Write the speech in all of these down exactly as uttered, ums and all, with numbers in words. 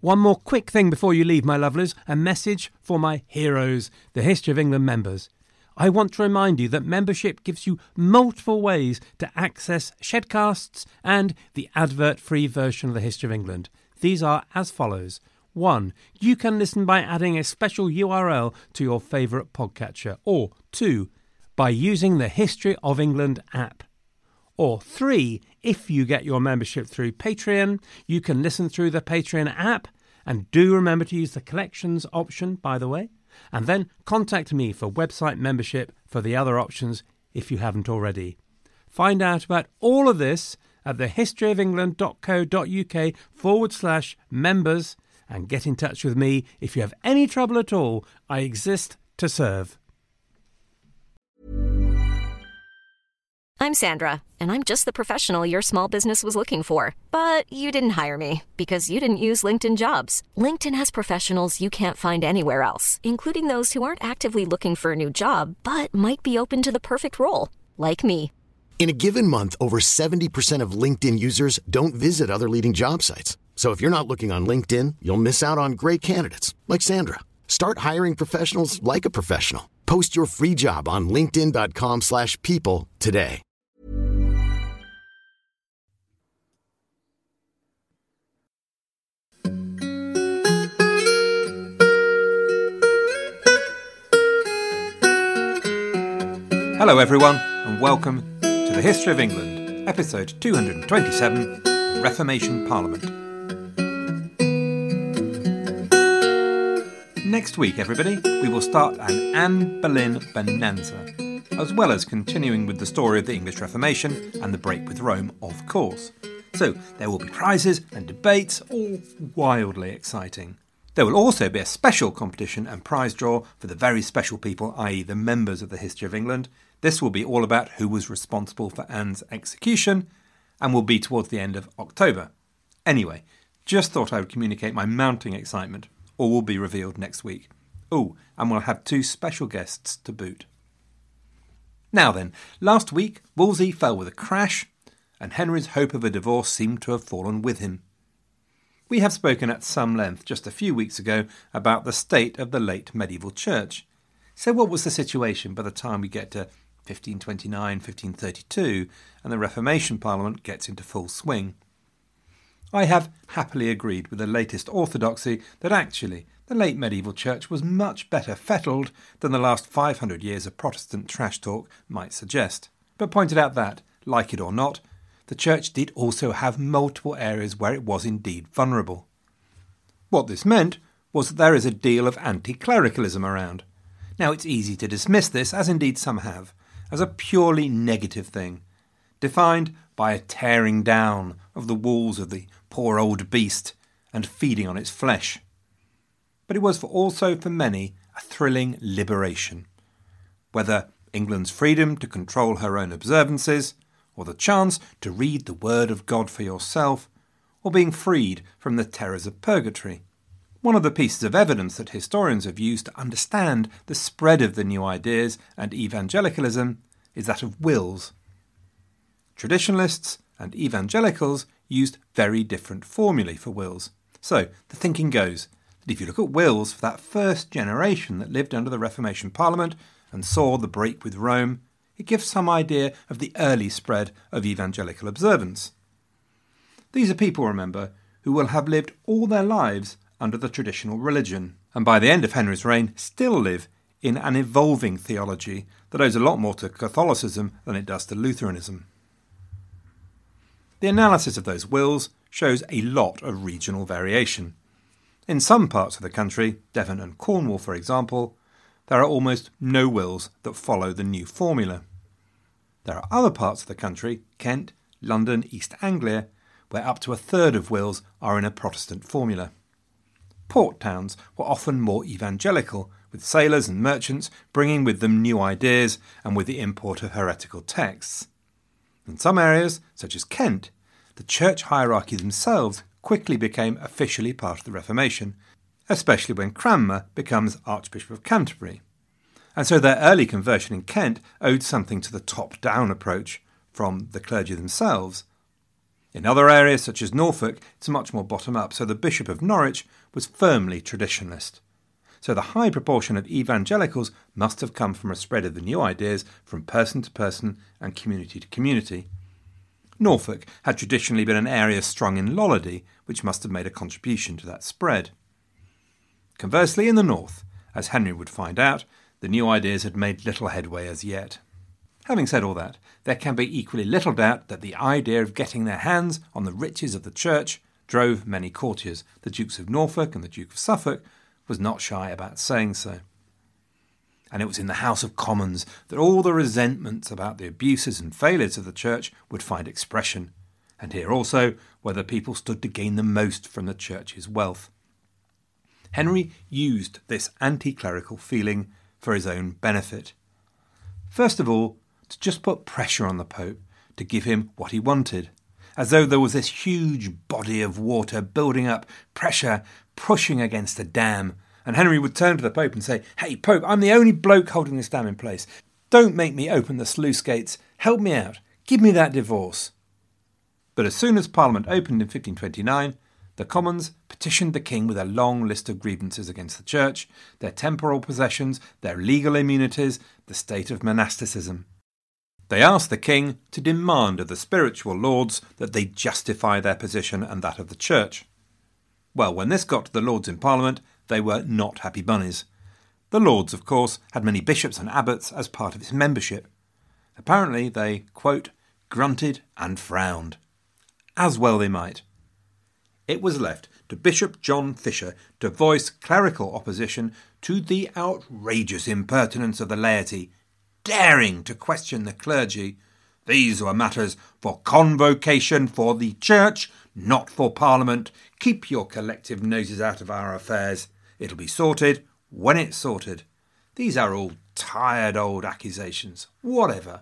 One more quick thing before you leave, my lovelies, a message for my heroes, the History of England members. I want to remind you that membership gives you multiple ways to access Shedcasts and the advert-free version of the History of England. These are as follows. One, you can listen by adding a special U R L to your favourite podcatcher. Or two, by using the History of England app. Or three, if you get your membership through Patreon, you can listen through the Patreon app. And do remember to use the collections option, by the way. And then contact me for website membership for the other options if you haven't already. Find out about all of this at thehistoryofengland.co.uk forward slash members and get in touch with me if you have any trouble at all. I exist to serve. I'm Sandra, and I'm just the professional your small business was looking for. But you didn't hire me because you didn't use LinkedIn Jobs. LinkedIn has professionals you can't find anywhere else, including those who aren't actively looking for a new job, but might be open to the perfect role, like me. In a given month, over seventy percent of LinkedIn users don't visit other leading job sites. So if you're not looking on LinkedIn, you'll miss out on great candidates, like Sandra. Start hiring professionals like a professional. Post your free job on linkedin.com slash people today. Hello everyone, and welcome to the History of England, episode two hundred twenty-seven, the Reformation Parliament. Next week, everybody, we will start an Anne Boleyn bonanza, as well as continuing with the story of the English Reformation and the break with Rome, of course. So there will be prizes and debates, all wildly exciting. There will also be a special competition and prize draw for the very special people, that is the members of the History of England. This will be all about who was responsible for Anne's execution and will be towards the end of October. Anyway, just thought I would communicate my mounting excitement. All will be revealed next week. Oh, and we'll have two special guests to boot. Now then, last week Wolsey fell with a crash and Henry's hope of a divorce seemed to have fallen with him. We have spoken at some length just a few weeks ago about the state of the late medieval church. So what was the situation by the time we get to fifteen twenty-nine, fifteen thirty-two and the Reformation Parliament gets into full swing? I have happily agreed with the latest orthodoxy that actually the late medieval church was much better fettled than the last five hundred years of Protestant trash talk might suggest, but pointed out that, like it or not, the church did also have multiple areas where it was indeed vulnerable. What this meant was that there is a deal of anti-clericalism around. Now it's easy to dismiss this, as indeed some have, as a purely negative thing, defined by a tearing down of the walls of the poor old beast and feeding on its flesh. But it was for also for many a thrilling liberation, whether England's freedom to control her own observances, or the chance to read the Word of God for yourself, or being freed from the terrors of purgatory. One of the pieces of evidence that historians have used to understand the spread of the new ideas and evangelicalism is that of wills. Traditionalists and evangelicals used very different formulae for wills. So the thinking goes that if you look at wills for that first generation that lived under the Reformation Parliament and saw the break with Rome, it gives some idea of the early spread of evangelical observance. These are people, remember, who will have lived all their lives under the traditional religion, and by the end of Henry's reign still live in an evolving theology that owes a lot more to Catholicism than it does to Lutheranism. The analysis of those wills shows a lot of regional variation. In some parts of the country, Devon and Cornwall for example, there are almost no wills that follow the new formula. There are other parts of the country, Kent, London, East Anglia, where up to a third of wills are in a Protestant formula. Port towns were often more evangelical, with sailors and merchants bringing with them new ideas and with the import of heretical texts. In some areas, such as Kent, the church hierarchy themselves quickly became officially part of the Reformation, especially when Cranmer becomes Archbishop of Canterbury. And so their early conversion in Kent owed something to the top-down approach from the clergy themselves. In other areas, such as Norfolk, it's much more bottom-up, so the Bishop of Norwich was firmly traditionalist. So the high proportion of evangelicals must have come from a spread of the new ideas from person to person and community to community. Norfolk had traditionally been an area strong in Lollardy, which must have made a contribution to that spread. Conversely, in the north, as Henry would find out, the new ideas had made little headway as yet. Having said all that, there can be equally little doubt that the idea of getting their hands on the riches of the church drove many courtiers. The Dukes of Norfolk and the Duke of Suffolk was not shy about saying so. And it was in the House of Commons that all the resentments about the abuses and failures of the church would find expression, and here also where the people stood to gain the most from the church's wealth. Henry used this anti-clerical feeling for his own benefit. First of all, to just put pressure on the Pope to give him what he wanted, as though there was this huge body of water building up, pressure pushing against a dam, and Henry would turn to the Pope and say, "Hey, Pope, I'm the only bloke holding this dam in place. Don't make me open the sluice gates. Help me out. Give me that divorce." But as soon as Parliament opened in fifteen twenty-nine, the Commons petitioned the king with a long list of grievances against the church, their temporal possessions, their legal immunities, the state of monasticism. They asked the king to demand of the spiritual lords that they justify their position and that of the church. Well, when this got to the lords in Parliament, they were not happy bunnies. The lords, of course, had many bishops and abbots as part of its membership. Apparently they, quote, grunted and frowned. As well they might. It was left to Bishop John Fisher to voice clerical opposition to the outrageous impertinence of the laity, daring to question the clergy. These were matters for convocation for the church, not for Parliament. Keep your collective noses out of our affairs. It'll be sorted when it's sorted. These are all tired old accusations. Whatever.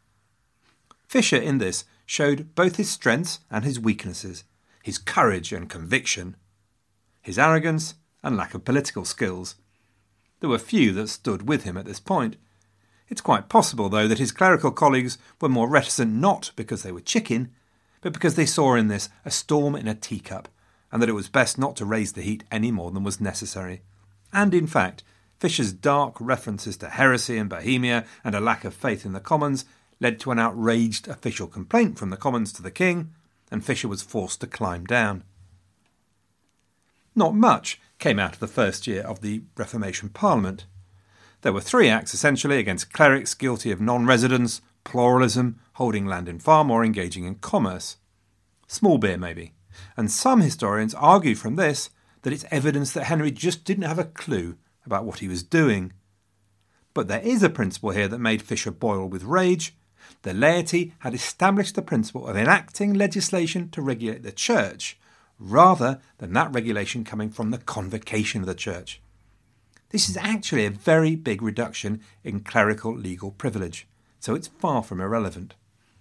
Fisher in this showed both his strengths and his weaknesses, his courage and conviction, his arrogance and lack of political skills. There were few that stood with him at this point. It's quite possible, though, that his clerical colleagues were more reticent not because they were chicken, but because they saw in this a storm in a teacup, and that it was best not to raise the heat any more than was necessary. And, in fact, Fisher's dark references to heresy in Bohemia and a lack of faith in the Commons led to an outraged official complaint from the Commons to the king, and Fisher was forced to climb down. Not much came out of the first year of the Reformation Parliament. There were three acts essentially against clerics guilty of non-residence, pluralism, holding land in farm or engaging in commerce. Small beer maybe, and some historians argue from this that it's evidence that Henry just didn't have a clue about what he was doing. But there is a principle here that made Fisher boil with rage. The laity had established the principle of enacting legislation to regulate the church, rather than that regulation coming from the convocation of the church. This is actually a very big reduction in clerical legal privilege, so it's far from irrelevant.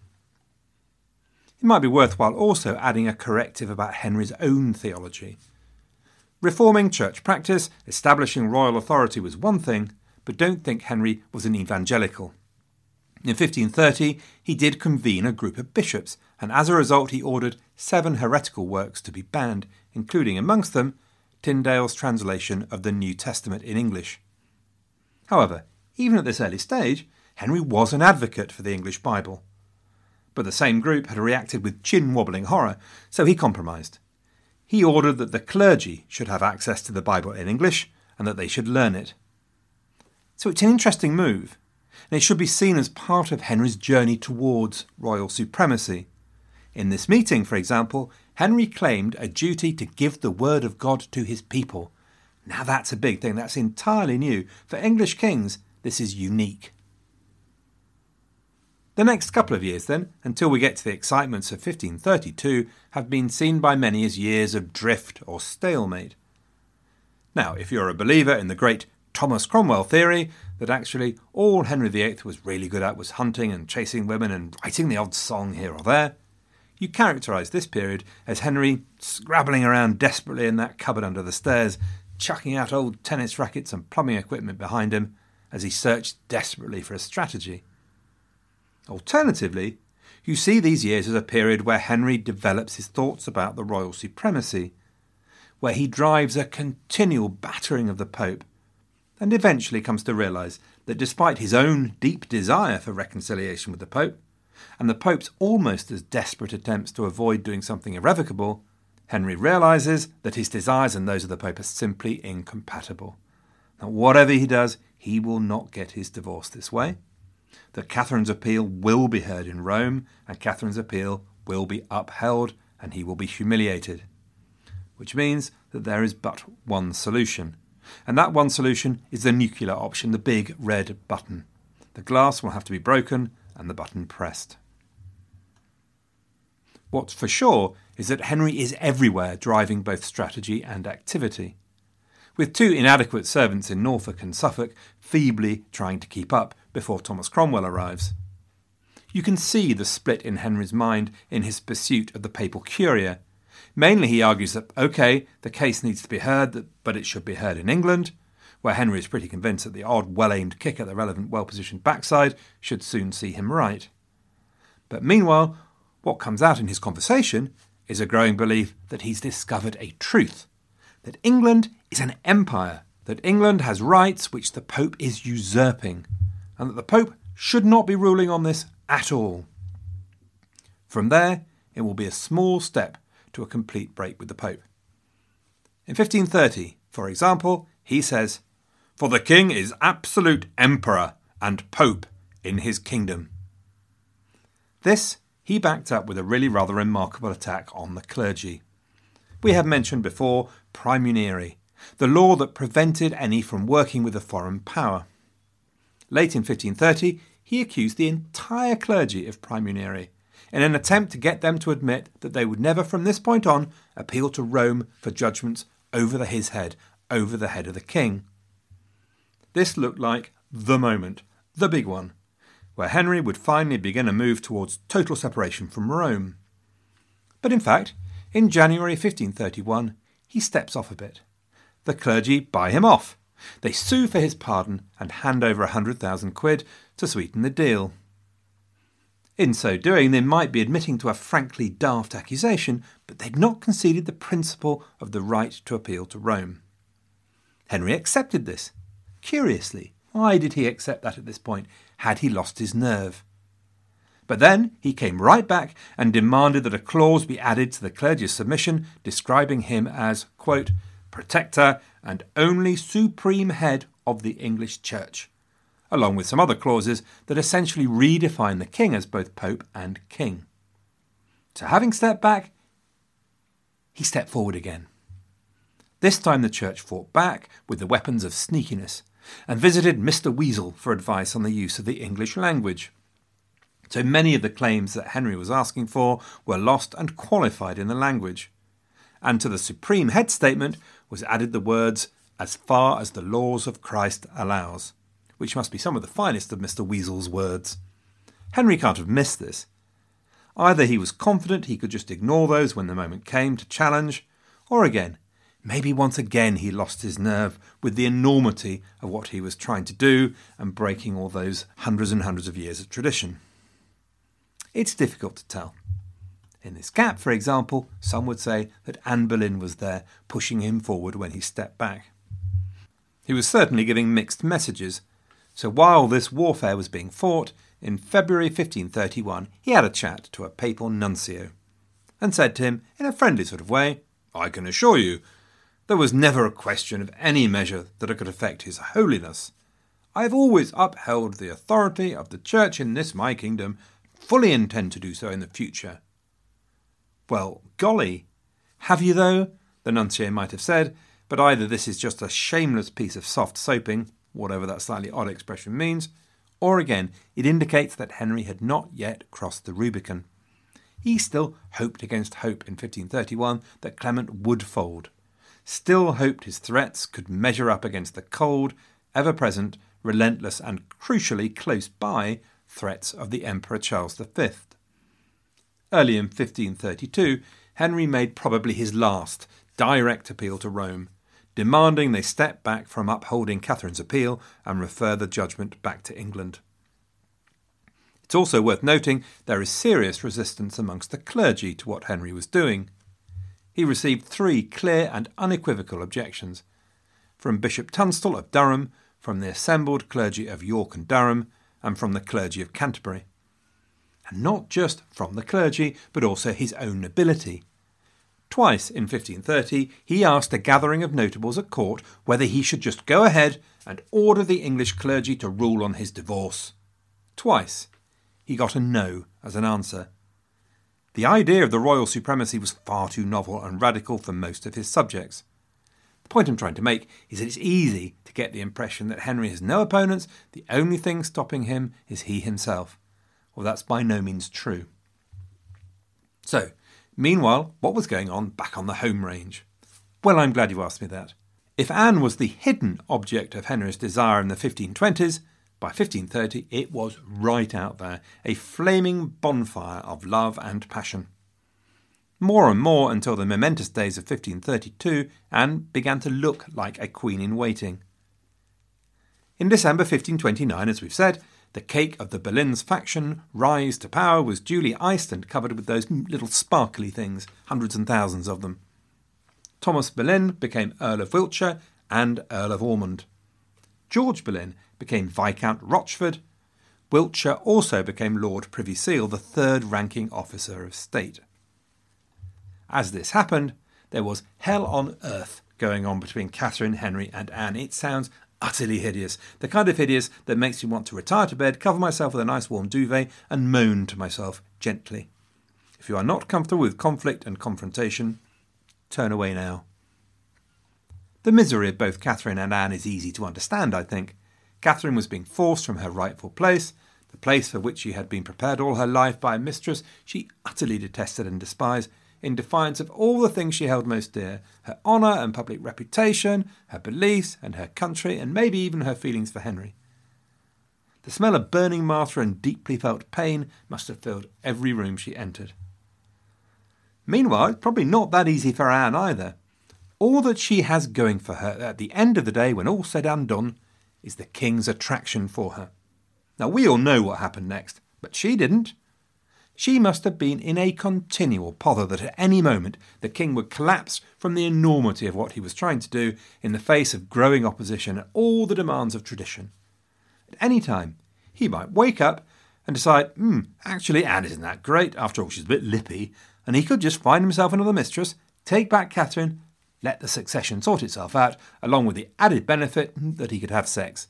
It might be worthwhile also adding a corrective about Henry's own theology. Reforming church practice, establishing royal authority was one thing, but don't think Henry was an evangelical. In fifteen thirty, he did convene a group of bishops, and as a result he ordered seven heretical works to be banned, including amongst them Tyndale's translation of the New Testament in English. However, even at this early stage, Henry was an advocate for the English Bible. But the same group had reacted with chin-wobbling horror, so he compromised. He ordered that the clergy should have access to the Bible in English and that they should learn it. So it's an interesting move, and it should be seen as part of Henry's journey towards royal supremacy. In this meeting, for example, Henry claimed a duty to give the word of God to his people. Now that's a big thing. That's entirely new. For English kings, this is unique. The next couple of years, then, until we get to the excitements of fifteen thirty-two, have been seen by many as years of drift or stalemate. Now, if you're a believer in the great Thomas Cromwell theory that actually all Henry the Eighth was really good at was hunting and chasing women and writing the odd song here or there, you characterise this period as Henry scrabbling around desperately in that cupboard under the stairs, chucking out old tennis rackets and plumbing equipment behind him as he searched desperately for a strategy. Alternatively, you see these years as a period where Henry develops his thoughts about the royal supremacy, where he drives a continual battering of the Pope, and eventually comes to realise that despite his own deep desire for reconciliation with the Pope, and the Pope's almost as desperate attempts to avoid doing something irrevocable, Henry realises that his desires and those of the Pope are simply incompatible. That whatever he does, he will not get his divorce this way, that Catherine's appeal will be heard in Rome, and Catherine's appeal will be upheld, and he will be humiliated. Which means that there is but one solution. And that one solution is the nuclear option, the big red button. The glass will have to be broken and the button pressed. What's for sure is that Henry is everywhere driving both strategy and activity. With two inadequate servants in Norfolk and Suffolk feebly trying to keep up before Thomas Cromwell arrives. You can see the split in Henry's mind in his pursuit of the papal curia. Mainly he argues that, OK, the case needs to be heard, but it should be heard in England, where Henry is pretty convinced that the odd well-aimed kick at the relevant well-positioned backside should soon see him right. But meanwhile, what comes out in his conversation is a growing belief that he's discovered a truth, that England is an empire, that England has rights which the Pope is usurping, and that the Pope should not be ruling on this at all. From there, it will be a small step to a complete break with the Pope. In fifteen thirty, for example, he says, "For the king is absolute emperor and Pope in his kingdom." This he backed up with a really rather remarkable attack on the clergy. We have mentioned before praemunire, the law that prevented any from working with a foreign power. Late in fifteen thirty, he accused the entire clergy of praemunire, in an attempt to get them to admit that they would never from this point on appeal to Rome for judgments over the, his head, over the head of the king. This looked like the moment, the big one, where Henry would finally begin a move towards total separation from Rome. But in fact, in January fifteen thirty-one, he steps off a bit. The clergy buy him off. They sue for his pardon and hand over a hundred thousand quid to sweeten the deal. In so doing, they might be admitting to a frankly daft accusation, but they'd not conceded the principle of the right to appeal to Rome. Henry accepted this. Curiously, why did he accept that at this point? Had he lost his nerve? But then he came right back and demanded that a clause be added to the clergy's submission describing him as, quote, protector and only supreme head of the English Church, along with some other clauses that essentially redefine the king as both Pope and king. So having stepped back, he stepped forward again. This time the church fought back with the weapons of sneakiness and visited Mister Weasel for advice on the use of the English language. So many of the claims that Henry was asking for were lost and qualified in the language. And to the supreme head statement was added the words, as far as the laws of Christ allows, which must be some of the finest of Mister Weasel's words. Henry can't have missed this. Either he was confident he could just ignore those when the moment came to challenge, or again, maybe once again he lost his nerve with the enormity of what he was trying to do and breaking all those hundreds and hundreds of years of tradition. It's difficult to tell. In this gap, for example, some would say that Anne Boleyn was there pushing him forward when he stepped back. He was certainly giving mixed messages. So while this warfare was being fought, in February fifteen thirty-one, he had a chat to a papal nuncio and said to him in a friendly sort of way, "I can assure you, there was never a question of any measure that could affect His Holiness. I have always upheld the authority of the Church in this my kingdom, fully intend to do so in the future." Well, golly, have you though? The nuncio might have said, but either this is just a shameless piece of soft soaping, whatever that slightly odd expression means, or again, it indicates that Henry had not yet crossed the Rubicon. He still hoped against hope in fifteen thirty-one that Clement would fold, still hoped his threats could measure up against the cold, ever-present, relentless and crucially close by threats of the Emperor Charles the Fifth. Early in fifteen thirty-two, Henry made probably his last direct appeal to Rome, demanding they step back from upholding Catherine's appeal and refer the judgment back to England. It's also worth noting there is serious resistance amongst the clergy to what Henry was doing. He received three clear and unequivocal objections from Bishop Tunstall of Durham, from the assembled clergy of York and Durham, and from the clergy of Canterbury. And not just from the clergy, but also his own nobility. Twice in fifteen thirty, he asked a gathering of notables at court whether he should just go ahead and order the English clergy to rule on his divorce. Twice, he got a no as an answer. The idea of the royal supremacy was far too novel and radical for most of his subjects. The point I'm trying to make is that it's easy to get the impression that Henry has no opponents, the only thing stopping him is he himself. Well, that's by no means true. So, meanwhile, what was going on back on the home range? Well, I'm glad you asked me that. If Anne was the hidden object of Henry's desire in the fifteen twenties, by fifteen thirty it was right out there, a flaming bonfire of love and passion. More and more until the momentous days of fifteen thirty-two, Anne began to look like a queen in waiting. In December fifteen twenty-nine, as we've said, the cake of the Boleyn's faction rise to power was duly iced and covered with those little sparkly things, hundreds and thousands of them. Thomas Boleyn became Earl of Wiltshire and Earl of Ormond. George Boleyn became Viscount Rochford. Wiltshire also became Lord Privy Seal, the third ranking officer of state. As this happened, there was hell on earth going on between Catherine, Henry and Anne. It sounds utterly hideous, the kind of hideous that makes me want to retire to bed, cover myself with a nice warm duvet and moan to myself gently. If you are not comfortable with conflict and confrontation, turn away now. The misery of both Catherine and Anne is easy to understand, I think. Catherine was being forced from her rightful place, the place for which she had been prepared all her life by a mistress she utterly detested and despised, in defiance of all the things she held most dear, her honour and public reputation, her beliefs and her country, and maybe even her feelings for Henry. The smell of burning martyr and deeply felt pain must have filled every room she entered. Meanwhile, it's probably not that easy for Anne either. All that she has going for her at the end of the day, when all's said and done, is the king's attraction for her. Now, we all know what happened next, but she didn't. She must have been in a continual pother that at any moment the king would collapse from the enormity of what he was trying to do in the face of growing opposition and all the demands of tradition. At any time, he might wake up and decide, hmm, actually Anne isn't that great, after all she's a bit lippy, and he could just find himself another mistress, take back Catherine, let the succession sort itself out, along with the added benefit that he could have sex.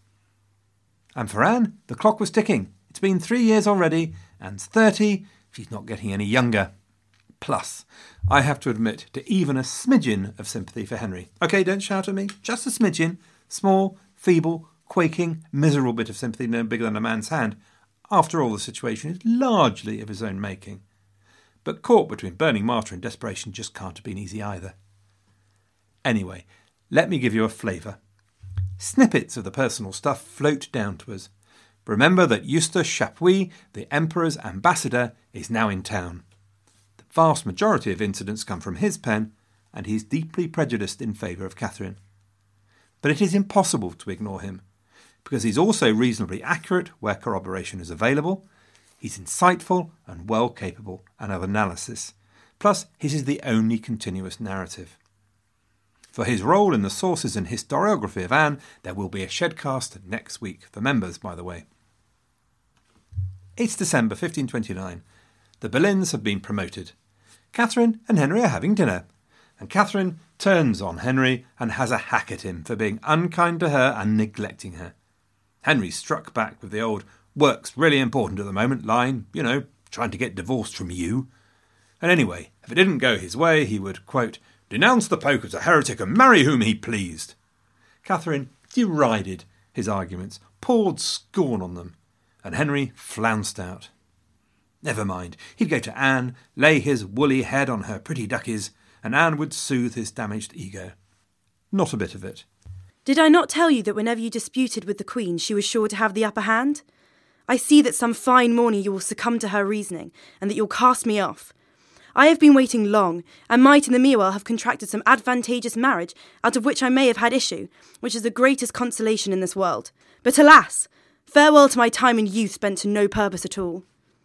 And for Anne, the clock was ticking. It's been three years already, Anne's thirty, she's not getting any younger. Plus, I have to admit to even a smidgen of sympathy for Henry. OK, don't shout at me, just a smidgen. Small, feeble, quaking, miserable bit of sympathy no bigger than a man's hand. After all, the situation is largely of his own making. But caught between burning martyr and desperation just can't have been easy either. Anyway, let me give you a flavour. Snippets of the personal stuff float down to us. Remember that Eustace Chapuis, the Emperor's ambassador, is now in town. The vast majority of incidents come from his pen, and he is deeply prejudiced in favour of Catherine. But it is impossible to ignore him, because he's also reasonably accurate where corroboration is available. He's insightful and well capable and of analysis. Plus, his is the only continuous narrative. For his role in the sources and historiography of Anne, there will be a Shedcast next week, for members, by the way. It's December fifteen twenty-nine. The Boleyns have been promoted. Catherine and Henry are having dinner, and Catherine turns on Henry and has a hack at him for being unkind to her and neglecting her. Henry struck back with the old "work's really important at the moment" line, you know, trying to get divorced from you. And anyway, if it didn't go his way, he would, quote, denounce the Pope as a heretic and marry whom he pleased. Catherine derided his arguments, poured scorn on them, and Henry flounced out. Never mind, he'd go to Anne, lay his woolly head on her pretty duckies, and Anne would soothe his damaged ego. Not a bit of it. Did I not tell you that whenever you disputed with the Queen, she was sure to have the upper hand? I see that some fine morning you will succumb to her reasoning, and that you'll cast me off. I have been waiting long, and might in the meanwhile have contracted some advantageous marriage, out of which I may have had issue, which is the greatest consolation in this world. But alas! Farewell to my time and youth spent to no purpose at all.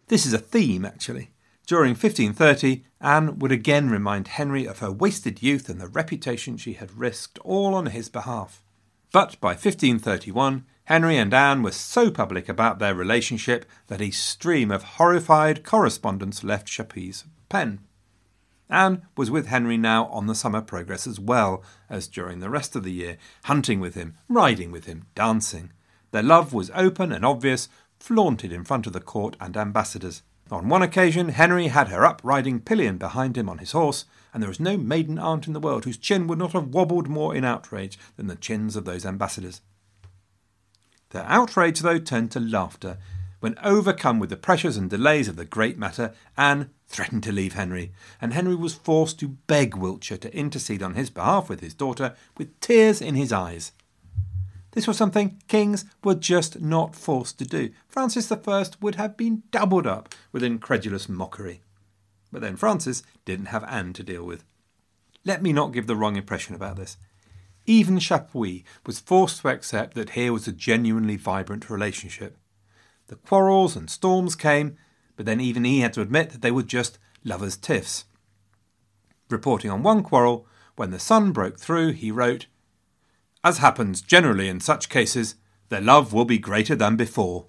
This is a theme, actually. During fifteen thirty, Anne would again remind Henry of her wasted youth and the reputation she had risked all on his behalf. But by fifteen thirty-one, Henry and Anne were so public about their relationship that a stream of horrified correspondence left Chapuis's pen. Anne was with Henry now on the summer progress as well as during the rest of the year, hunting with him, riding with him, dancing. Their love was open and obvious, flaunted in front of the court and ambassadors. On one occasion, Henry had her up riding pillion behind him on his horse, and there was no maiden aunt in the world whose chin would not have wobbled more in outrage than the chins of those ambassadors. Their outrage, though, turned to laughter. When overcome with the pressures and delays of the great matter, Anne threatened to leave Henry, and Henry was forced to beg Wiltshire to intercede on his behalf with his daughter, with tears in his eyes. This was something kings were just not forced to do. Francis the First would have been doubled up with incredulous mockery. But then Francis didn't have Anne to deal with. Let me not give the wrong impression about this. Even Chapuis was forced to accept that here was a genuinely vibrant relationship. The quarrels and storms came, but then even he had to admit that they were just lovers' tiffs. Reporting on one quarrel, when the sun broke through, he wrote, "As happens generally in such cases, their love will be greater than before."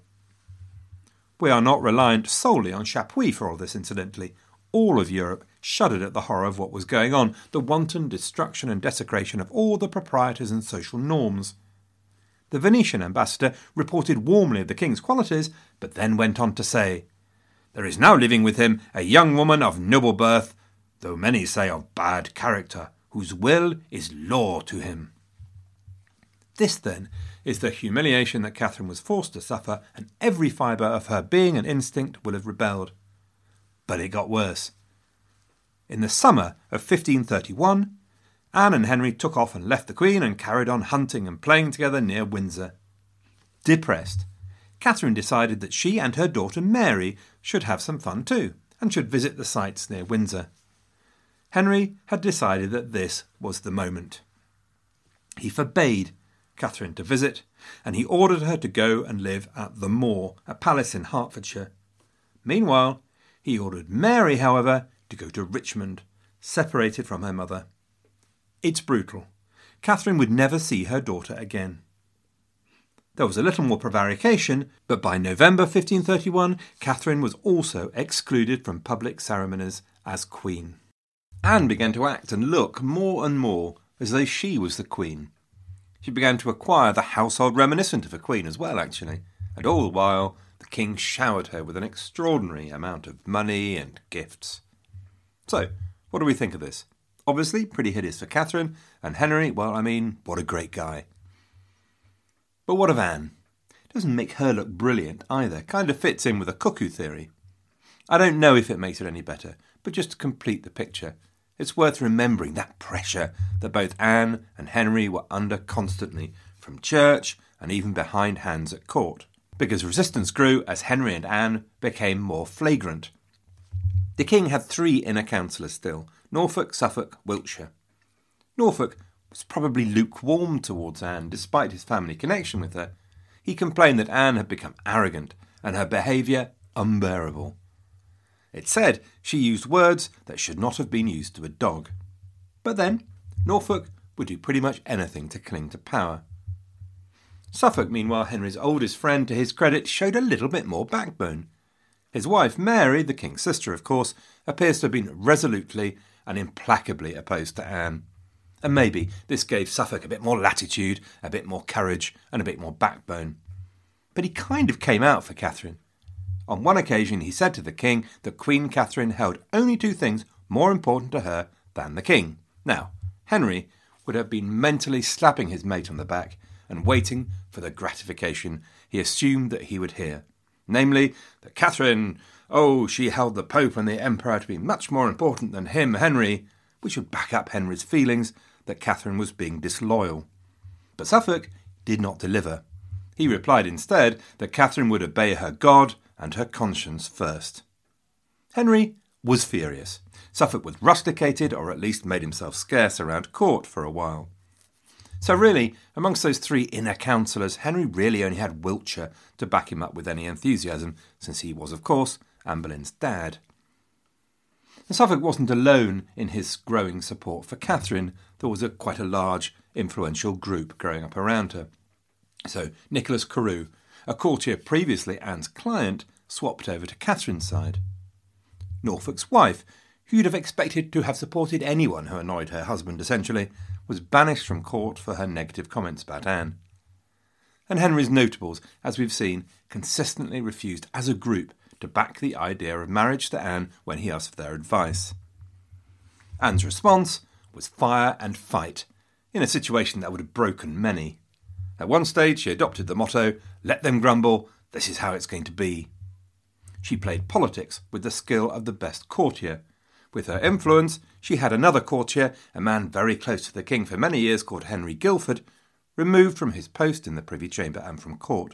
We are not reliant solely on Chapuis for all this, incidentally. All of Europe shuddered at the horror of what was going on, the wanton destruction and desecration of all the proprieties and social norms. The Venetian ambassador reported warmly of the king's qualities, but then went on to say, "There is now living with him a young woman of noble birth, though many say of bad character, whose will is law to him." This, then, is the humiliation that Catherine was forced to suffer, and every fibre of her being and instinct will have rebelled. But it got worse. In the summer of fifteen thirty-one, Anne and Henry took off and left the Queen and carried on hunting and playing together near Windsor. Depressed, Catherine decided that she and her daughter Mary should have some fun too, and should visit the sights near Windsor. Henry had decided that this was the moment. He forbade Catherine to visit, and he ordered her to go and live at the Moor, a palace in Hertfordshire. Meanwhile, he ordered Mary, however, to go to Richmond, separated from her mother. It's brutal. Catherine would never see her daughter again. There was a little more prevarication, but by November fifteen thirty-one, Catherine was also excluded from public ceremonies as Queen. Anne began to act and look more and more as though she was the Queen. She began to acquire the household reminiscent of a queen as well, actually, and all the while the king showered her with an extraordinary amount of money and gifts. So, what do we think of this? Obviously, pretty hideous for Catherine, and Henry, well, I mean, what a great guy. But what of Anne? It doesn't make her look brilliant either, kind of fits in with the cuckoo theory. I don't know if it makes it any better, but just to complete the picture, it's worth remembering that pressure that both Anne and Henry were under constantly, from church and even behind hands at court, because resistance grew as Henry and Anne became more flagrant. The king had three inner councillors still, Norfolk, Suffolk, Wiltshire. Norfolk was probably lukewarm towards Anne, despite his family connection with her. He complained that Anne had become arrogant and her behaviour unbearable. It said she used words that should not have been used to a dog. But then, Norfolk would do pretty much anything to cling to power. Suffolk, meanwhile, Henry's oldest friend, to his credit, showed a little bit more backbone. His wife, Mary, the king's sister, of course, appears to have been resolutely and implacably opposed to Anne. And maybe this gave Suffolk a bit more latitude, a bit more courage, and a bit more backbone. But he kind of came out for Catherine. On one occasion he said to the king that Queen Catherine held only two things more important to her than the king. Now, Henry would have been mentally slapping his mate on the back and waiting for the gratification he assumed that he would hear. Namely, that Catherine, oh, she held the Pope and the Emperor to be much more important than him, Henry, which would back up Henry's feelings that Catherine was being disloyal. But Suffolk did not deliver. He replied instead that Catherine would obey her God and her conscience first. Henry was furious. Suffolk was rusticated, or at least made himself scarce around court for a while. So really, amongst those three inner councillors, Henry really only had Wiltshire to back him up with any enthusiasm, since he was, of course, Anne Boleyn's dad. And Suffolk wasn't alone in his growing support for Catherine. There was a, quite a large, influential group growing up around her. So Nicholas Carew, a courtier previously Anne's client, swapped over to Catherine's side. Norfolk's wife, who you'd have expected to have supported anyone who annoyed her husband essentially, was banished from court for her negative comments about Anne. And Henry's notables, as we've seen, consistently refused as a group to back the idea of marriage to Anne when he asked for their advice. Anne's response was fire and fight, in a situation that would have broken many. At one stage she adopted the motto, "Let them grumble, this is how it's going to be." She played politics with the skill of the best courtier. With her influence, she had another courtier, a man very close to the king for many years called Henry Guildford, removed from his post in the Privy Chamber and from court.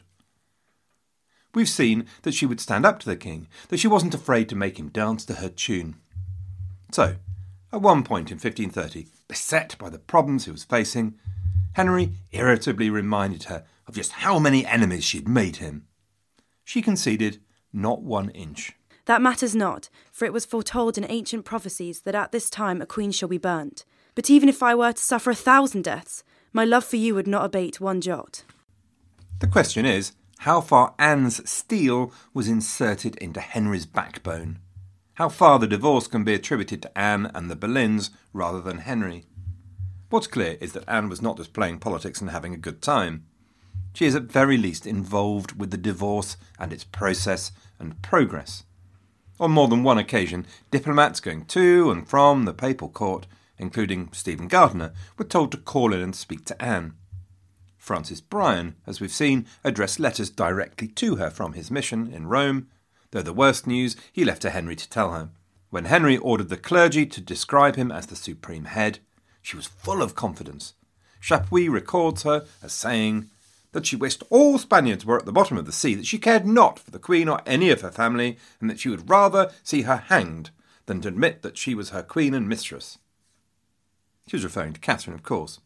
We've seen that she would stand up to the king, that she wasn't afraid to make him dance to her tune. So, at one point in fifteen thirty, beset by the problems he was facing, Henry irritably reminded her of just how many enemies she'd made him. She conceded not one inch. That matters not, for it was foretold in ancient prophecies that at this time a queen shall be burnt. But even if I were to suffer a thousand deaths, my love for you would not abate one jot. The question is, how far Anne's steel was inserted into Henry's backbone. How far the divorce can be attributed to Anne and the Boleyns rather than Henry. What's clear is that Anne was not just playing politics and having a good time. She is at very least involved with the divorce and its process and progress. On more than one occasion, diplomats going to and from the papal court, including Stephen Gardiner, were told to call in and speak to Anne. Francis Bryan, as we've seen, addressed letters directly to her from his mission in Rome, though the worst news he left to Henry to tell her. When Henry ordered the clergy to describe him as the supreme head, she was full of confidence. Chapuis records her as saying that she wished all Spaniards were at the bottom of the sea, that she cared not for the Queen or any of her family, and that she would rather see her hanged than to admit that she was her queen and mistress. She was referring to Catherine, of course.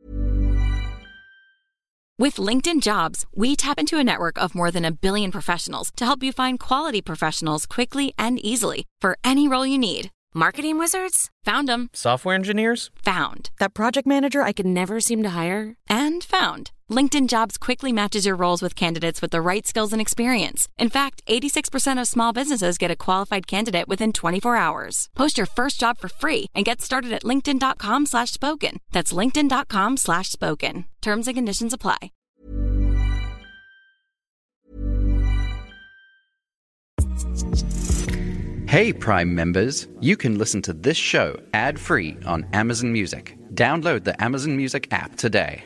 With LinkedIn Jobs, we tap into a network of more than a billion professionals to help you find quality professionals quickly and easily for any role you need. Marketing wizards? Found them. Software engineers? Found. That project manager I could never seem to hire? And found. LinkedIn Jobs quickly matches your roles with candidates with the right skills and experience. In fact, eighty-six percent of small businesses get a qualified candidate within twenty-four hours. Post your first job for free and get started at linkedin.com slash spoken. That's linkedin.com slash spoken. Terms and conditions apply. Hey, Prime members, you can listen to this show ad-free on Amazon Music. Download the Amazon Music app today.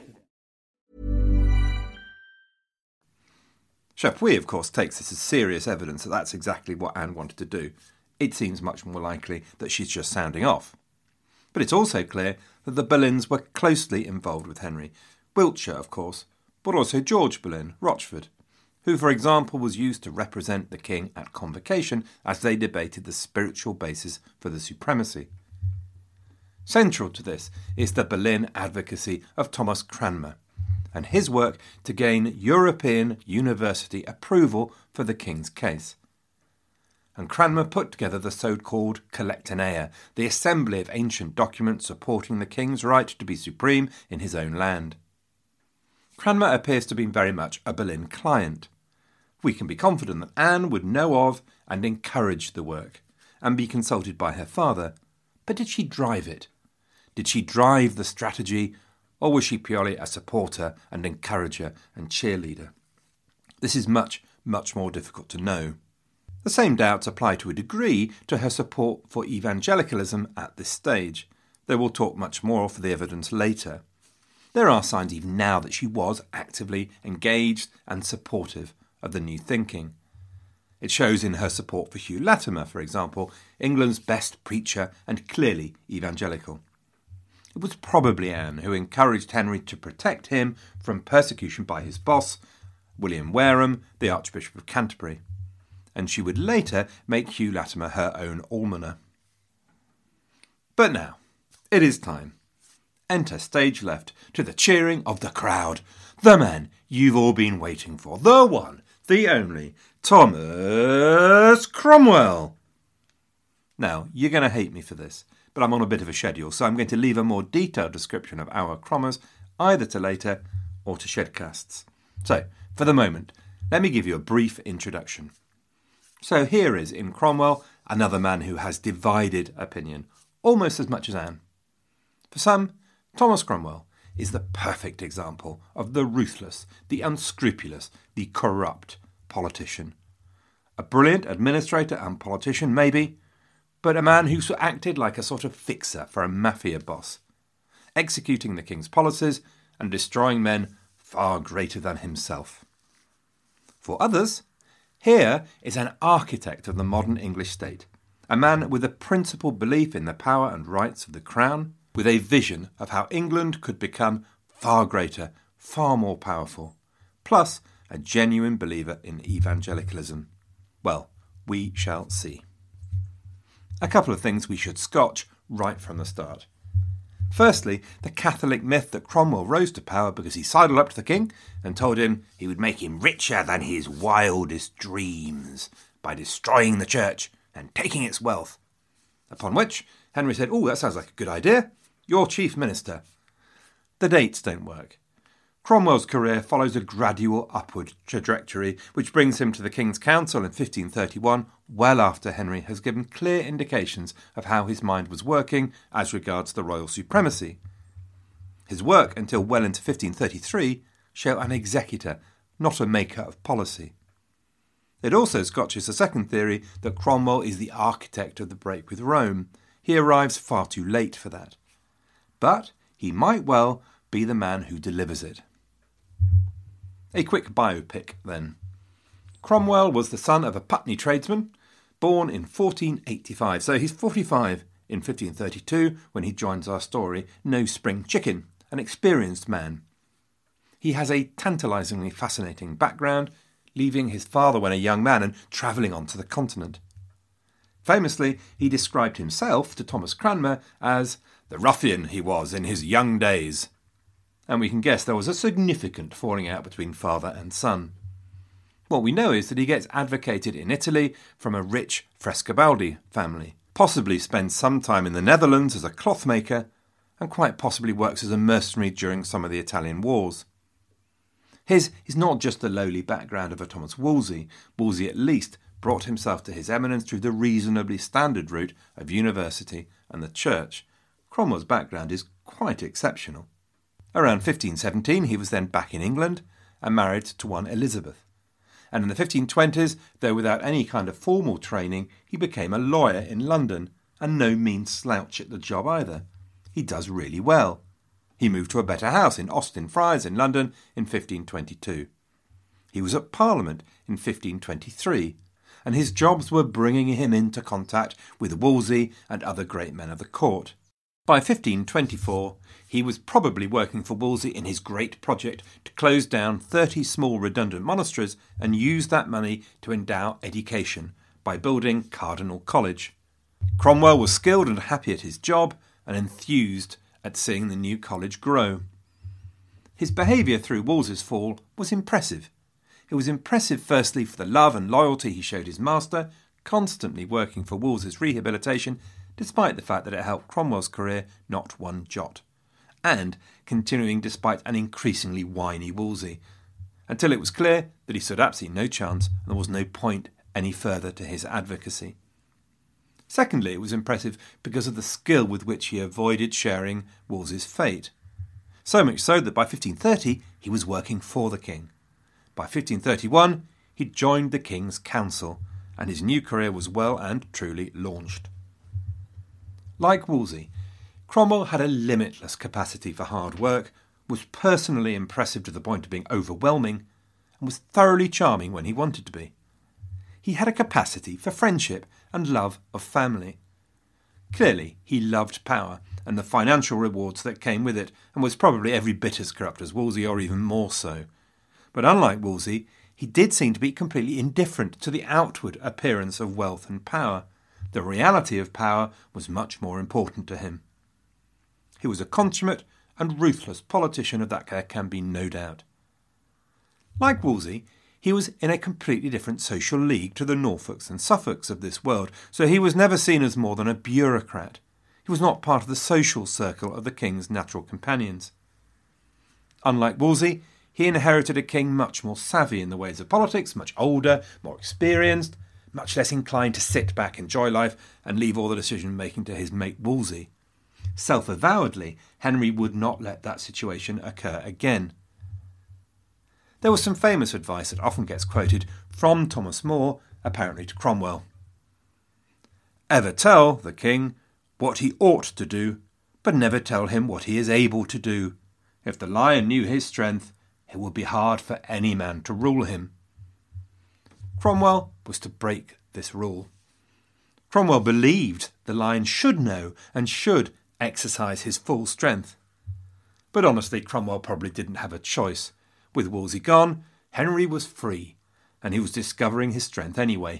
Chapuis, of course, takes this as serious evidence that that's exactly what Anne wanted to do. It seems much more likely that she's just sounding off. But it's also clear that the Boleyns were closely involved with Henry. Wiltshire, of course, but also George Boleyn, Rochford, who, for example, was used to represent the king at convocation as they debated the spiritual basis for the supremacy. Central to this is the Boleyn advocacy of Thomas Cranmer, and his work to gain European university approval for the king's case. And Cranmer put together the so-called Collectanea, the assembly of ancient documents supporting the king's right to be supreme in his own land. Cranmer appears to have been very much a Boleyn client. We can be confident that Anne would know of and encourage the work, and be consulted by her father. But did she drive it? Did she drive the strategy, or was she purely a supporter and encourager and cheerleader? This is much, much more difficult to know. The same doubts apply to a degree to her support for evangelicalism at this stage, though we'll talk much more for the evidence later. There are signs even now that she was actively engaged and supportive of the new thinking. It shows in her support for Hugh Latimer, for example, England's best preacher and clearly evangelical. It was probably Anne who encouraged Henry to protect him from persecution by his boss, William Wareham, the Archbishop of Canterbury, and she would later make Hugh Latimer her own almoner. But now, it is time. Enter stage left to the cheering of the crowd, the man you've all been waiting for, the one, the only Thomas Cromwell. Now, you're going to hate me for this, but I'm on a bit of a schedule, so I'm going to leave a more detailed description of our Crommers either to later or to Shedcasts. So, for the moment, let me give you a brief introduction. So here is, in Cromwell, another man who has divided opinion, almost as much as Anne. For some, Thomas Cromwell is the perfect example of the ruthless, the unscrupulous, the corrupt politician. A brilliant administrator and politician, maybe, but a man who acted like a sort of fixer for a mafia boss, executing the king's policies and destroying men far greater than himself. For others, here is an architect of the modern English state, a man with a principled belief in the power and rights of the crown, with a vision of how England could become far greater, far more powerful, plus a genuine believer in evangelicalism. Well, we shall see. A couple of things we should scotch right from the start. Firstly, the Catholic myth that Cromwell rose to power because he sidled up to the king and told him he would make him richer than his wildest dreams by destroying the church and taking its wealth. Upon which Henry said, "Oh, that sounds like a good idea. You're chief minister." The dates don't work. Cromwell's career follows a gradual upward trajectory, which brings him to the King's Council in fifteen thirty-one, well after Henry has given clear indications of how his mind was working as regards the royal supremacy. His work until well into fifteen thirty-three show an executor, not a maker of policy. It also scotches the second theory that Cromwell is the architect of the break with Rome. He arrives far too late for that. But he might well be the man who delivers it. A quick biopic, then. Cromwell was the son of a Putney tradesman, born in fourteen eighty-five, so he's forty-five in fifteen thirty-two when he joins our story, no spring chicken, an experienced man. He has a tantalisingly fascinating background, leaving his father when a young man and travelling on to the continent. Famously, he described himself to Thomas Cranmer as the ruffian he was in his young days. And we can guess there was a significant falling out between father and son. What we know is that he gets advocated in Italy from a rich Frescobaldi family, possibly spends some time in the Netherlands as a clothmaker, and quite possibly works as a mercenary during some of the Italian wars. His is not just the lowly background of a Thomas Wolsey. Wolsey at least brought himself to his eminence through the reasonably standard route of university and the church. Cromwell's background is quite exceptional. Around fifteen seventeen, he was then back in England and married to one Elizabeth. And in the fifteen twenties, though without any kind of formal training, he became a lawyer in London, and no mean slouch at the job either. He does really well. He moved to a better house in Austin Friars in London in fifteen twenty-two. He was at Parliament in fifteen twenty-three, and his jobs were bringing him into contact with Wolsey and other great men of the court. By fifteen twenty-four, he was probably working for Wolsey in his great project to close down thirty small redundant monasteries and use that money to endow education by building Cardinal College. Cromwell was skilled and happy at his job and enthused at seeing the new college grow. His behaviour through Wolsey's fall was impressive. It was impressive firstly for the love and loyalty he showed his master, constantly working for Wolsey's rehabilitation, despite the fact that it helped Cromwell's career not one jot, and continuing despite an increasingly whiny Wolsey, until it was clear that he stood absolutely no chance and there was no point any further to his advocacy. Secondly, it was impressive because of the skill with which he avoided sharing Wolsey's fate. So much so that by fifteen thirty he was working for the king. By fifteen thirty-one he joined the King's Council, and his new career was well and truly launched. Like Wolsey, Cromwell had a limitless capacity for hard work, was personally impressive to the point of being overwhelming, and was thoroughly charming when he wanted to be. He had a capacity for friendship and love of family. Clearly, he loved power and the financial rewards that came with it, and was probably every bit as corrupt as Wolsey, or even more so. But unlike Wolsey, he did seem to be completely indifferent to the outward appearance of wealth and power. The reality of power was much more important to him. He was a consummate and ruthless politician, of that there can be no doubt. Like Wolsey, he he was in a completely different social league to the Norfolks and Suffolks of this world, so he was never seen as more than a bureaucrat. He was not part of the social circle of the king's natural companions. Unlike Wolsey, he inherited a king much more savvy in the ways of politics, much older, more experienced, much less inclined to sit back, enjoy life, and leave all the decision-making to his mate Wolsey. Self-avowedly, Henry would not let that situation occur again. There was some famous advice that often gets quoted from Thomas More, apparently to Cromwell. "Ever tell the king what he ought to do, but never tell him what he is able to do. If the lion knew his strength, it would be hard for any man to rule him." Cromwell was to break this rule. Cromwell believed the lion should know and should exercise his full strength. But honestly, Cromwell probably didn't have a choice. With Wolsey gone, Henry was free, and he was discovering his strength anyway.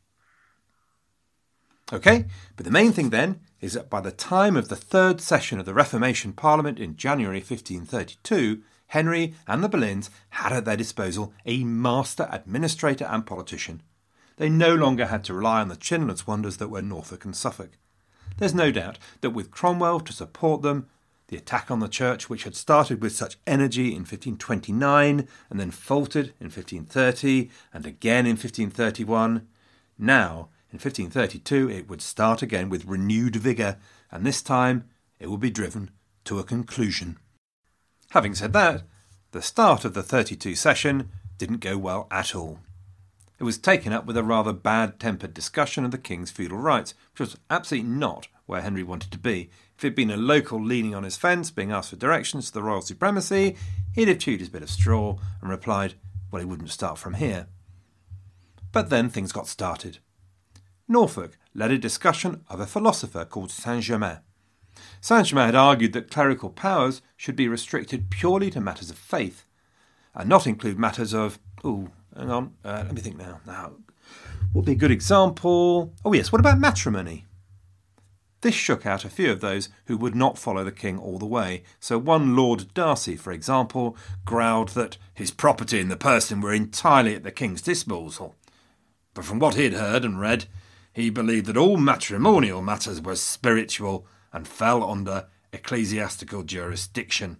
OK, but the main thing then is that by the time of the third session of the Reformation Parliament in January fifteen thirty-two, Henry and the Boleyns had at their disposal a master administrator and politician. They no longer had to rely on the chinless wonders that were Norfolk and Suffolk. There's no doubt that with Cromwell to support them, the attack on the church, which had started with such energy in fifteen twenty-nine and then faltered in fifteen thirty and again in fifteen thirty-one, now in fifteen thirty-two it would start again with renewed vigour, and this time it would be driven to a conclusion. Having said that, the start of the thirty-two session didn't go well at all. It was taken up with a rather bad-tempered discussion of the king's feudal rights, which was absolutely not where Henry wanted to be. If he'd been a local leaning on his fence, being asked for directions to the royal supremacy, he'd have chewed his bit of straw and replied, well, he wouldn't start from here. But then things got started. Norfolk led a discussion of a philosopher called Saint-Germain. Saint-Germain had argued that clerical powers should be restricted purely to matters of faith, and not include matters of, ooh, hang on, uh, let me think now. Now, what would be a good example? Oh yes, what about matrimony? This shook out a few of those who would not follow the king all the way. So one Lord Darcy, for example, growled that his property and the person were entirely at the king's disposal. But from what he had heard and read, he believed that all matrimonial matters were spiritual and fell under ecclesiastical jurisdiction.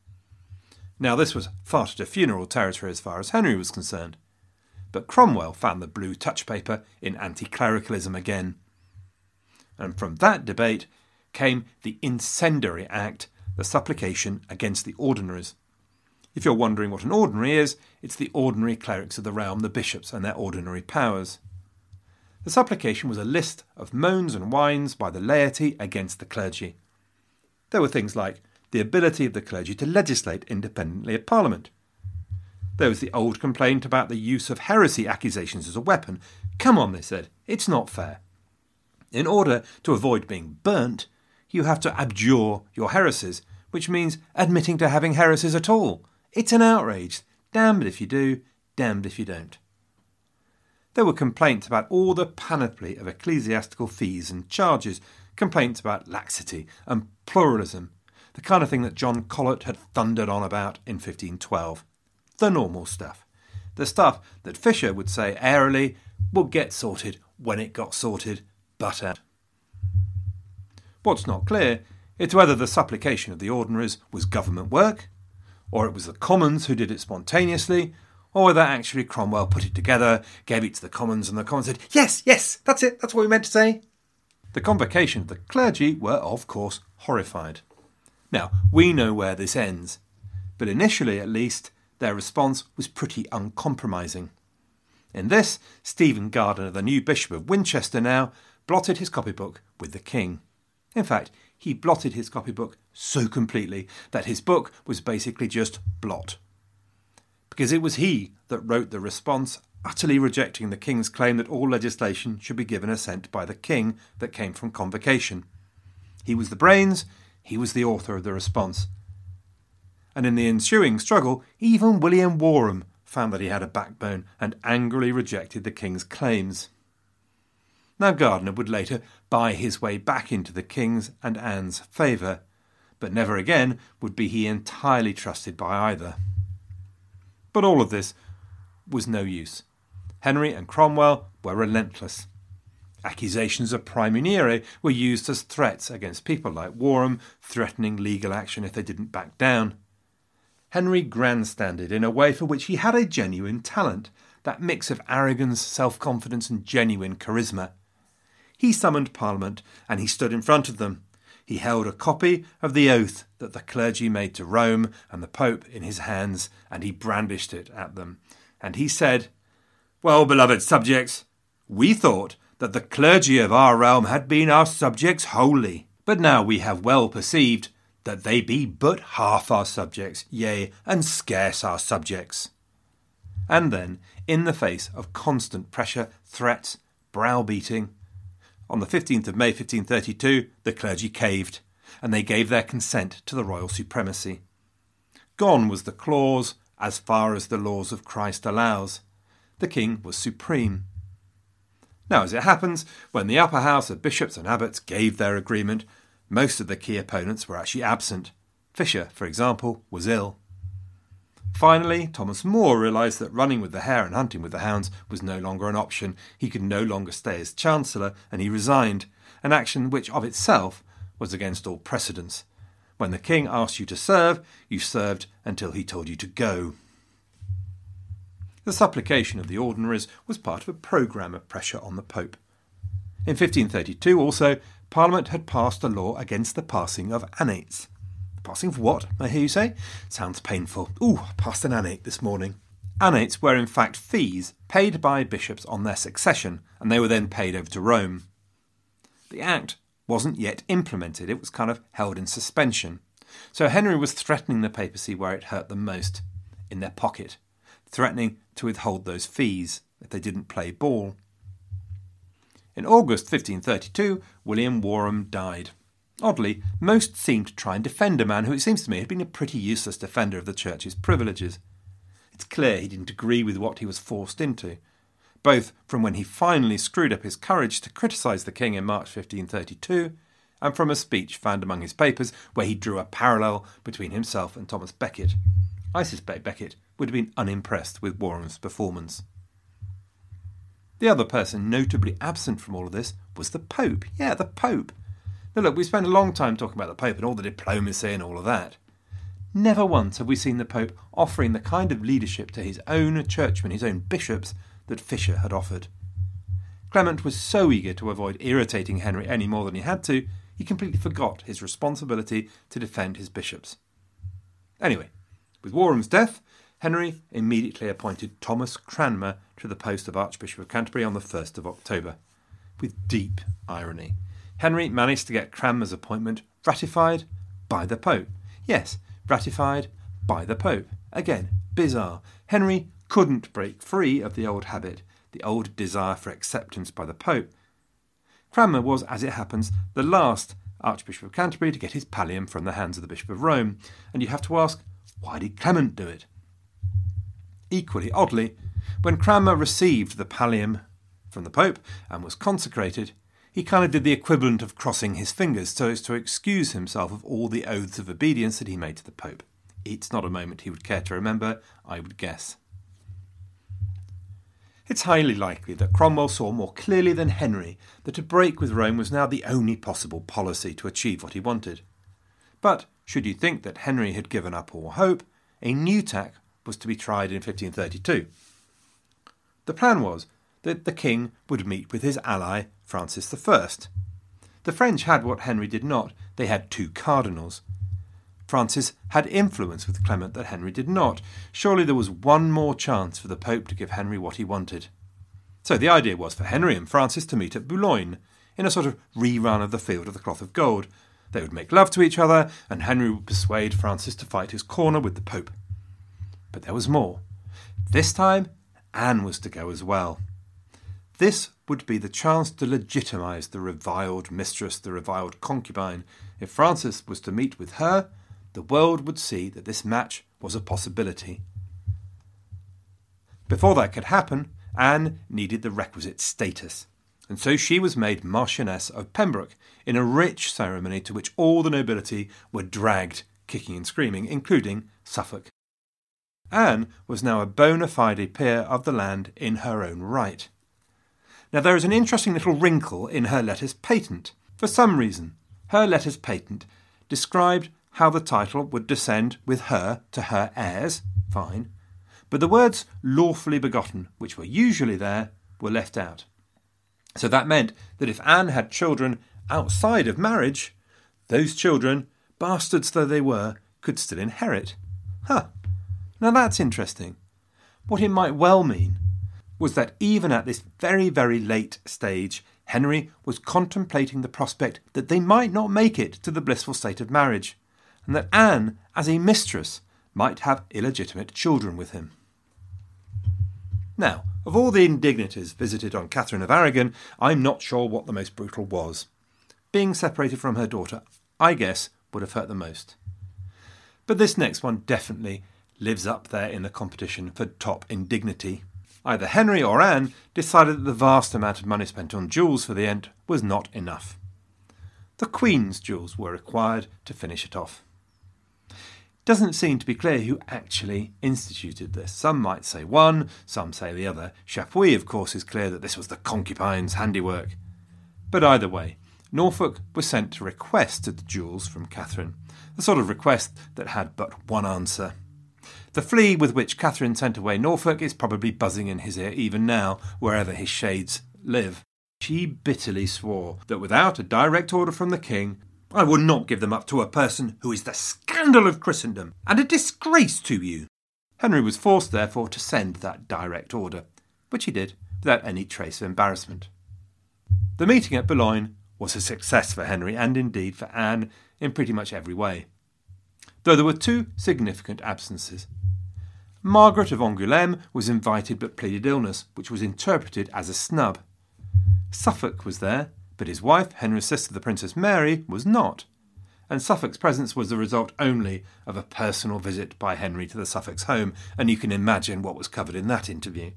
Now this was far to funeral territory as far as Henry was concerned. But Cromwell found the blue touch paper in anti-clericalism again. And from that debate came the Incendiary Act, the supplication against the ordinaries. If you're wondering what an ordinary is, it's the ordinary clerics of the realm, the bishops and their ordinary powers. The supplication was a list of moans and whines by the laity against the clergy. There were things like the ability of the clergy to legislate independently of Parliament. There was the old complaint about the use of heresy accusations as a weapon. Come on, they said, it's not fair. In order to avoid being burnt, you have to abjure your heresies, which means admitting to having heresies at all. It's an outrage. Damned if you do, damned if you don't. There were complaints about all the panoply of ecclesiastical fees and charges, complaints about laxity and pluralism, the kind of thing that John Colet had thundered on about in fifteen twelve. The normal stuff. The stuff that Fisher would say airily would get sorted when it got sorted, but out. What's not clear is whether the supplication of the ordinaries was government work, or it was the Commons who did it spontaneously, or whether actually Cromwell put it together, gave it to the Commons, and the Commons said, yes, yes, that's it, that's what we meant to say. The convocation of the clergy were, of course, horrified. Now, we know where this ends, but initially, at least, their response was pretty uncompromising. In this, Stephen Gardiner, the new Bishop of Winchester now, blotted his copybook with the king. In fact, he blotted his copybook so completely that his book was basically just blot. Because it was he that wrote the response, utterly rejecting the king's claim that all legislation should be given assent by the king that came from convocation. He was the brains, he was the author of the response. And in the ensuing struggle, even William Warham found that he had a backbone and angrily rejected the king's claims. Now Gardiner would later buy his way back into the king's and Anne's favour, but never again would be he entirely trusted by either. But all of this was no use. Henry and Cromwell were relentless. Accusations of praemunire were used as threats against people like Warham, threatening legal action if they didn't back down. Henry grandstanded in a way for which he had a genuine talent, that mix of arrogance, self-confidence and genuine charisma. He summoned Parliament and he stood in front of them. He held a copy of the oath that the clergy made to Rome and the Pope in his hands, and he brandished it at them. And he said, "Well, beloved subjects, we thought that the clergy of our realm had been our subjects wholly, but now we have well perceived that they be but half our subjects, yea, and scarce our subjects." And then, in the face of constant pressure, threats, browbeating, on the fifteenth of May fifteen thirty-two, the clergy caved, and they gave their consent to the royal supremacy. Gone was the clause, "as far as the laws of Christ allows." The king was supreme. Now, as it happens, when the upper house of bishops and abbots gave their agreement, most of the key opponents were actually absent. Fisher, for example, was ill. Finally, Thomas More realised that running with the hare and hunting with the hounds was no longer an option. He could no longer stay as Chancellor, and he resigned, an action which of itself was against all precedents. When the king asked you to serve, you served until he told you to go. The supplication of the ordinaries was part of a programme of pressure on the Pope. In fifteen thirty-two also, Parliament had passed a law against the passing of annates. Passing of what, I hear you say? Sounds painful. Ooh, I passed an annate this morning. Annates were in fact fees paid by bishops on their succession, and they were then paid over to Rome. The act wasn't yet implemented. It was kind of held in suspension. So Henry was threatening the papacy where it hurt them most, in their pocket, threatening to withhold those fees if they didn't play ball. In August fifteen thirty-two, William Warham died. Oddly, most seemed to try and defend a man who, it seems to me, had been a pretty useless defender of the Church's privileges. It's clear he didn't agree with what he was forced into, both from when he finally screwed up his courage to criticise the king in March fifteen thirty-two, and from a speech found among his papers where he drew a parallel between himself and Thomas Becket. I suspect Becket would have been unimpressed with Warham's performance. The other person notably absent from all of this was the Pope. Yeah, the Pope. Now look, we spent a long time talking about the Pope and all the diplomacy and all of that. Never once have we seen the Pope offering the kind of leadership to his own churchmen, his own bishops, that Fisher had offered. Clement was so eager to avoid irritating Henry any more than he had to, he completely forgot his responsibility to defend his bishops. Anyway, with Warham's death, Henry immediately appointed Thomas Cranmer to the post of Archbishop of Canterbury on the first of October. With deep irony, Henry managed to get Cranmer's appointment ratified by the Pope. Yes, ratified by the Pope. Again, bizarre. Henry couldn't break free of the old habit, the old desire for acceptance by the Pope. Cranmer was, as it happens, the last Archbishop of Canterbury to get his pallium from the hands of the Bishop of Rome, and you have to ask, why did Clement do it? Equally oddly, when Cranmer received the pallium from the Pope and was consecrated, he kind of did the equivalent of crossing his fingers so as to excuse himself of all the oaths of obedience that he made to the Pope. It's not a moment he would care to remember, I would guess. It's highly likely that Cromwell saw more clearly than Henry that a break with Rome was now the only possible policy to achieve what he wanted. But should you think that Henry had given up all hope, a new tack was to be tried in fifteen thirty-two. The plan was that the king would meet with his ally Francis the First. The French had what Henry did not. They had two cardinals. Francis had influence with Clement that Henry did not. Surely there was one more chance for the Pope to give Henry what he wanted. So the idea was for Henry and Francis to meet at Boulogne, in a sort of rerun of the Field of the Cloth of Gold. They would make love to each other, and Henry would persuade Francis to fight his corner with the Pope. But there was more. This time, Anne was to go as well. This would be the chance to legitimise the reviled mistress, the reviled concubine. If Francis was to meet with her, the world would see that this match was a possibility. Before that could happen, Anne needed the requisite status, and so she was made Marchioness of Pembroke in a rich ceremony to which all the nobility were dragged, kicking and screaming, including Suffolk. Anne was now a bona fide peer of the land in her own right. Now there is an interesting little wrinkle in her letters patent. For some reason, her letters patent described how the title would descend with her to her heirs, fine, but the words lawfully begotten, which were usually there, were left out. So that meant that if Anne had children outside of marriage, those children, bastards though they were, could still inherit. Huh. Now that's interesting. What it might well mean was that even at this very, very late stage, Henry was contemplating the prospect that they might not make it to the blissful state of marriage, and that Anne, as a mistress, might have illegitimate children with him. Now, of all the indignities visited on Catherine of Aragon, I'm not sure what the most brutal was. Being separated from her daughter, I guess, would have hurt the most. But this next one definitely lives up there in the competition for top indignity. Either Henry or Anne decided that the vast amount of money spent on jewels for the end was not enough. The Queen's jewels were required to finish it off. It doesn't seem to be clear who actually instituted this. Some might say one, some say the other. Chapuis, of course, is clear that this was the concubine's handiwork. But either way, Norfolk was sent to request the jewels from Catherine, the sort of request that had but one answer. The flea with which Catherine sent away Norfolk is probably buzzing in his ear even now, wherever his shades live. She bitterly swore that without a direct order from the king, I would not give them up to a person who is the scandal of Christendom and a disgrace to you. Henry was forced, therefore, to send that direct order, which he did without any trace of embarrassment. The meeting at Boulogne was a success for Henry and indeed for Anne in pretty much every way, though there were two significant absences. Margaret of Angoulême was invited but pleaded illness, which was interpreted as a snub. Suffolk was there, but his wife, Henry's sister, the Princess Mary, was not, and Suffolk's presence was the result only of a personal visit by Henry to the Suffolk's home, and you can imagine what was covered in that interview.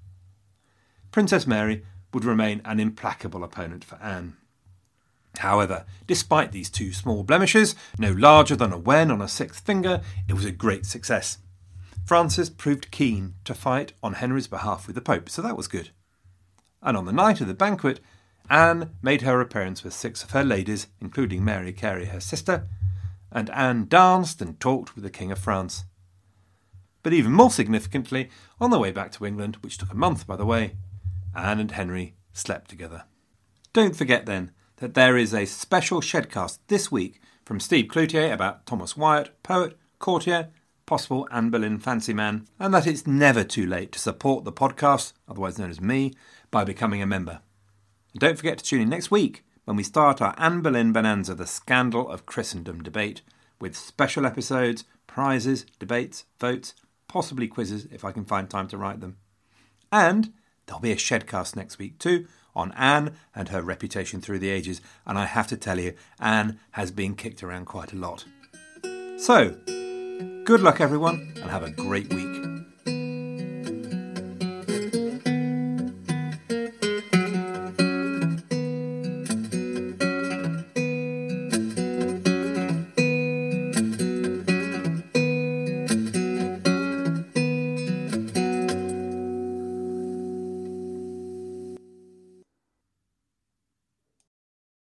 Princess Mary would remain an implacable opponent for Anne. However, despite these two small blemishes, no larger than a wen on a sixth finger, it was a great success. Francis proved keen to fight on Henry's behalf with the Pope, so that was good. And on the night of the banquet, Anne made her appearance with six of her ladies, including Mary Carey, her sister, and Anne danced and talked with the King of France. But even more significantly, on the way back to England, which took a month by the way, Anne and Henry slept together. Don't forget then that there is a special Shedcast this week from Steve Cloutier about Thomas Wyatt, poet, courtier, possible Anne Boleyn fancy man, and that it's never too late to support the podcast, otherwise known as me, by becoming a member. And don't forget to tune in next week when we start our Anne Boleyn Bonanza, the Scandal of Christendom debate, with special episodes, prizes, debates, votes, possibly quizzes if I can find time to write them. And there'll be a Shedcast next week too, on Anne and her reputation through the ages, and I have to tell you, Anne has been kicked around quite a lot. So, good luck everyone, and have a great week.